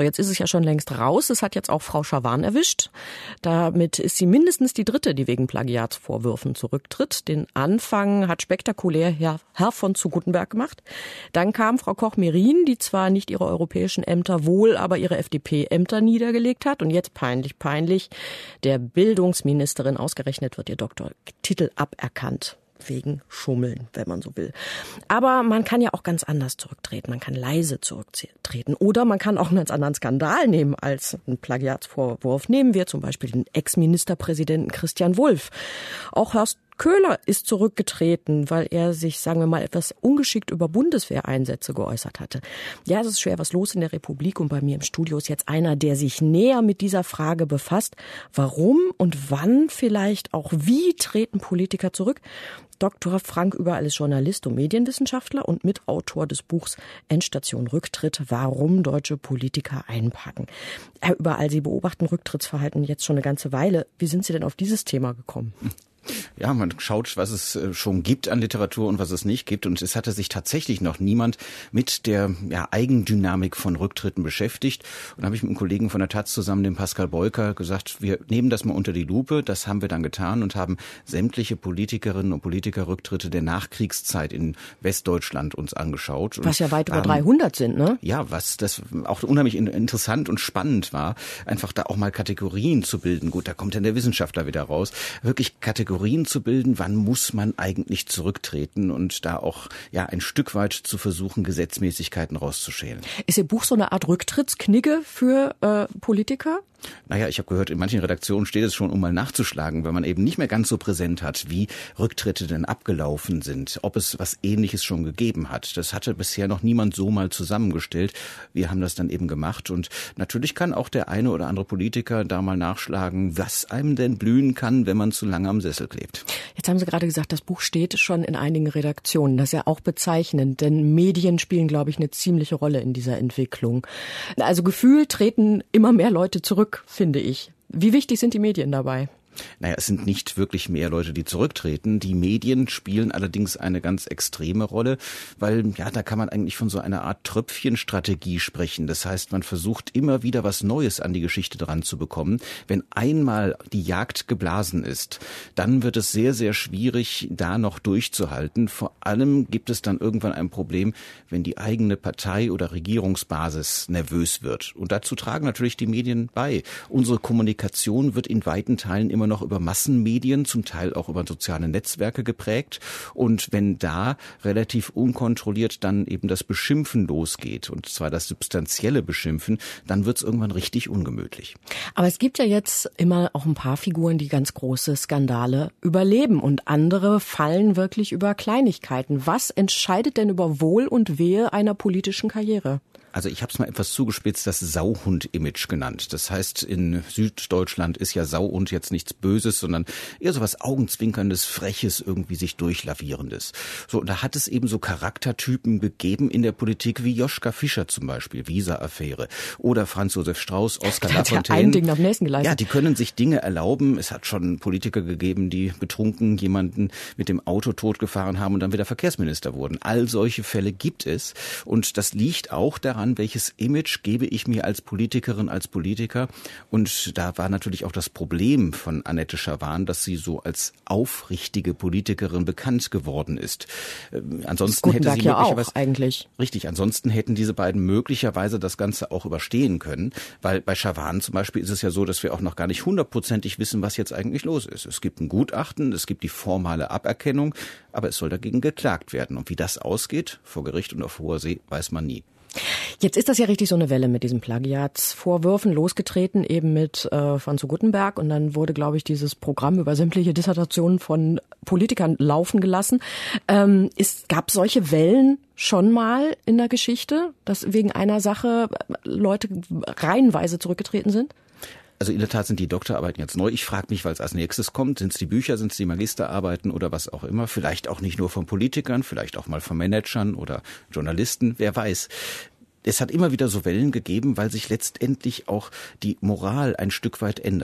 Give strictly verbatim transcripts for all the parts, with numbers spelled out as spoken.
So, jetzt ist es ja schon längst raus. Es hat jetzt auch Frau Schawan erwischt. Damit ist sie mindestens die dritte, die wegen Plagiatsvorwürfen zurücktritt. Den Anfang hat spektakulär Herr, Herr von zu Guttenberg gemacht. Dann kam Frau Koch-Merin, die zwar nicht ihre europäischen Ämter, wohl aber ihre F D P-Ämter niedergelegt hat. Und jetzt peinlich, peinlich, der Bildungsministerin ausgerechnet wird ihr Doktortitel aberkannt. Wegen Schummeln, wenn man so will. Aber man kann ja auch ganz anders zurücktreten. Man kann leise zurücktreten. Oder man kann auch einen ganz anderen Skandal nehmen als einen Plagiatsvorwurf. Nehmen wir zum Beispiel den Ex-Ministerpräsidenten Christian Wulff. Auch Horst Köhler ist zurückgetreten, weil er sich, sagen wir mal, etwas ungeschickt über Bundeswehreinsätze geäußert hatte. Ja, es ist schwer was los in der Republik und bei mir im Studio ist jetzt einer, der sich näher mit dieser Frage befasst. Warum und wann vielleicht auch wie treten Politiker zurück? Doktor Frank Überall ist Journalist und Medienwissenschaftler und Mitautor des Buchs Endstation Rücktritt, warum deutsche Politiker einpacken. Herr Überall, Sie beobachten Rücktrittsverhalten jetzt schon eine ganze Weile. Wie sind Sie denn auf dieses Thema gekommen? Ja, man schaut, was es schon gibt an Literatur und was es nicht gibt. Und es hatte sich tatsächlich noch niemand mit der ja, Eigendynamik von Rücktritten beschäftigt. Und da habe ich mit einem Kollegen von der Taz zusammen, dem Pascal Beuker, gesagt, wir nehmen das mal unter die Lupe. Das haben wir dann getan und haben sämtliche Politikerinnen und Politikerrücktritte der Nachkriegszeit in Westdeutschland uns angeschaut. Was ja weit über ähm, dreihundert sind, ne? Ja, was das auch unheimlich interessant und spannend war, einfach da auch mal Kategorien zu bilden. Gut, da kommt dann der Wissenschaftler wieder raus. Wirklich Kategorien zu bilden, wann muss man eigentlich zurücktreten und da auch ja ein Stück weit zu versuchen, Gesetzmäßigkeiten rauszuschälen. Ist Ihr Buch so eine Art Rücktrittsknigge für äh, Politiker? Naja, ich habe gehört, in manchen Redaktionen steht es schon, um mal nachzuschlagen, weil man eben nicht mehr ganz so präsent hat, wie Rücktritte denn abgelaufen sind, ob es was Ähnliches schon gegeben hat. Das hatte bisher noch niemand so mal zusammengestellt. Wir haben das dann eben gemacht und natürlich kann auch der eine oder andere Politiker da mal nachschlagen, was einem denn blühen kann, wenn man zu lange am Sessel klebt. Jetzt haben Sie gerade gesagt, das Buch steht schon in einigen Redaktionen. Das ist ja auch bezeichnend, denn Medien spielen, glaube ich, eine ziemliche Rolle in dieser Entwicklung. Also gefühlt treten immer mehr Leute zurück, finde ich. Wie wichtig sind die Medien dabei? Naja, es sind nicht wirklich mehr Leute, die zurücktreten. Die Medien spielen allerdings eine ganz extreme Rolle, weil ja, da kann man eigentlich von so einer Art Tröpfchenstrategie sprechen. Das heißt, man versucht immer wieder was Neues an die Geschichte dran zu bekommen. Wenn einmal die Jagd geblasen ist, dann wird es sehr, sehr schwierig, da noch durchzuhalten. Vor allem gibt es dann irgendwann ein Problem, wenn die eigene Partei oder Regierungsbasis nervös wird. Und dazu tragen natürlich die Medien bei. Unsere Kommunikation wird in weiten Teilen immer noch über Massenmedien, zum Teil auch über soziale Netzwerke geprägt. Und wenn da relativ unkontrolliert dann eben das Beschimpfen losgeht, und zwar das substanzielle Beschimpfen, dann wird es irgendwann richtig ungemütlich. Aber es gibt ja jetzt immer auch ein paar Figuren, die ganz große Skandale überleben und andere fallen wirklich über Kleinigkeiten. Was entscheidet denn über Wohl und Wehe einer politischen Karriere? Also ich habe es mal etwas zugespitzt, das Sauhund-Image genannt. Das heißt, in Süddeutschland ist ja Sauhund jetzt nichts Böses, sondern eher so was Augenzwinkerndes, Freches, irgendwie sich durchlavierendes. So, und da hat es eben so Charaktertypen gegeben in der Politik wie Joschka Fischer zum Beispiel, Visa-Affäre, oder Franz Josef Strauß, Oskar Lafontaine. Ja ein Ding nach dem nächsten geleistet. Ja, die können sich Dinge erlauben. Es hat schon Politiker gegeben, die betrunken jemanden mit dem Auto totgefahren haben und dann wieder Verkehrsminister wurden. All solche Fälle gibt es. Und das liegt auch daran, welches Image gebe ich mir als Politikerin, als Politiker. Und da war natürlich auch das Problem von Annette Schawan, dass sie so als aufrichtige Politikerin bekannt geworden ist. Äh, ansonsten hätte sie ja möglicherweise auch eigentlich. Richtig, ansonsten hätten diese beiden möglicherweise das Ganze auch überstehen können, weil bei Schawan zum Beispiel ist es ja so, dass wir auch noch gar nicht hundertprozentig wissen, was jetzt eigentlich los ist. Es gibt ein Gutachten, es gibt die formale Aberkennung, aber es soll dagegen geklagt werden. Und wie das ausgeht, vor Gericht und auf hoher See, weiß man nie. Jetzt ist das ja richtig so eine Welle mit diesen Plagiatsvorwürfen losgetreten, eben mit äh, von zu Guttenberg. Und dann wurde, glaube ich, dieses Programm über sämtliche Dissertationen von Politikern laufen gelassen. Ähm, es gab solche Wellen schon mal in der Geschichte, dass wegen einer Sache Leute reihenweise zurückgetreten sind? Also in der Tat sind die Doktorarbeiten jetzt neu. Ich frage mich, was als nächstes kommt. Sind es die Bücher, sind es die Magisterarbeiten oder was auch immer? Vielleicht auch nicht nur von Politikern, vielleicht auch mal von Managern oder Journalisten, wer weiß. Es hat immer wieder so Wellen gegeben, weil sich letztendlich auch die Moral ein Stück weit ändert.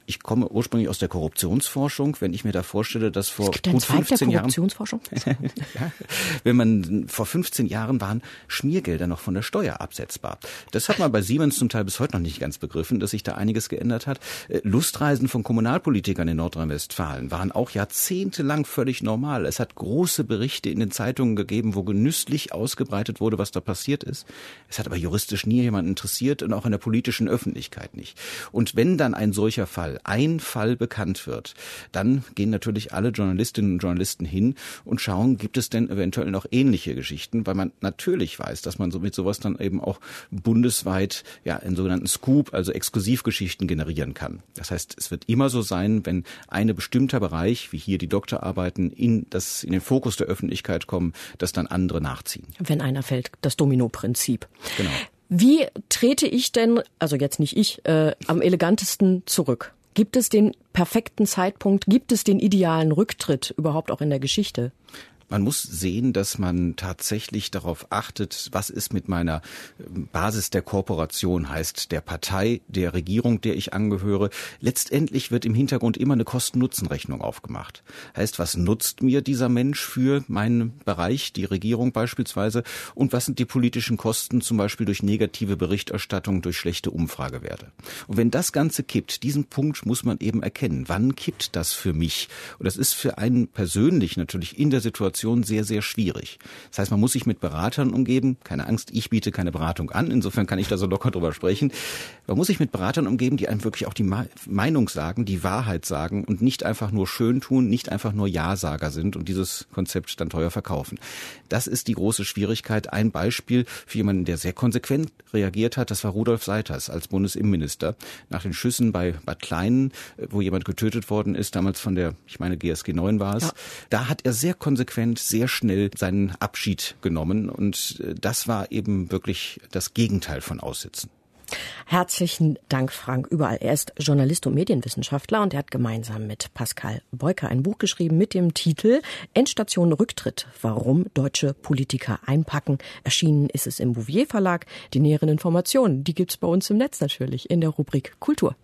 Ich komme ursprünglich aus der Korruptionsforschung. Wenn ich mir da vorstelle, dass vor es gibt gut fünfzehn der Jahren, Korruptionsforschung? ja, wenn man vor fünfzehn Jahren waren Schmiergelder noch von der Steuer absetzbar. Das hat man bei Siemens zum Teil bis heute noch nicht ganz begriffen, dass sich da einiges geändert hat. Lustreisen von Kommunalpolitikern in Nordrhein-Westfalen waren auch jahrzehntelang völlig normal. Es hat große Berichte in den Zeitungen gegeben, wo genüsslich ausgebreitet wurde, was da passiert ist. Es hat aber juristisch nie jemand interessiert und auch in der politischen Öffentlichkeit nicht. Und wenn dann ein solcher Fall, ein Fall bekannt wird, dann gehen natürlich alle Journalistinnen und Journalisten hin und schauen, gibt es denn eventuell noch ähnliche Geschichten, weil man natürlich weiß, dass man so mit sowas dann eben auch bundesweit ja einen sogenannten Scoop, also Exklusivgeschichten generieren kann. Das heißt, es wird immer so sein, wenn ein bestimmter Bereich, wie hier die Doktorarbeiten, in, das, in den Fokus der Öffentlichkeit kommen, dass dann andere nachziehen. Wenn einer fällt, das Domino-Prinzip. Genau. Wie trete ich denn, also jetzt nicht ich, äh, am elegantesten zurück? Gibt es den perfekten Zeitpunkt? Gibt es den idealen Rücktritt überhaupt auch in der Geschichte? Man muss sehen, dass man tatsächlich darauf achtet, was ist mit meiner Basis der Kooperation, heißt der Partei, der Regierung, der ich angehöre. Letztendlich wird im Hintergrund immer eine Kosten-Nutzen-Rechnung aufgemacht. Heißt, was nutzt mir dieser Mensch für meinen Bereich, die Regierung beispielsweise, und was sind die politischen Kosten, zum Beispiel durch negative Berichterstattung, durch schlechte Umfragewerte. Und wenn das Ganze kippt, diesen Punkt muss man eben erkennen. Wann kippt das für mich? Und das ist für einen persönlich natürlich in der Situation sehr, sehr schwierig. Das heißt, man muss sich mit Beratern umgeben. Keine Angst, ich biete keine Beratung an. Insofern kann ich da so locker drüber sprechen. Man muss sich mit Beratern umgeben, die einem wirklich auch die Meinung sagen, die Wahrheit sagen und nicht einfach nur schön tun, nicht einfach nur Ja-Sager sind und dieses Konzept dann teuer verkaufen. Das ist die große Schwierigkeit. Ein Beispiel für jemanden, der sehr konsequent reagiert hat, das war Rudolf Seiters als Bundesinnenminister. Nach den Schüssen bei Bad Kleinen, wo jemand getötet worden ist, damals von der, ich meine G S G neun war es, ja. Da hat er sehr konsequent sehr schnell seinen Abschied genommen und das war eben wirklich das Gegenteil von Aussitzen. Herzlichen Dank, Frank Überall. Er ist Journalist und Medienwissenschaftler und er hat gemeinsam mit Pascal Beuker ein Buch geschrieben mit dem Titel Endstation Rücktritt, warum deutsche Politiker einpacken. Erschienen ist es im Bouvier Verlag. Die näheren Informationen, die gibt's bei uns im Netz natürlich in der Rubrik Kultur.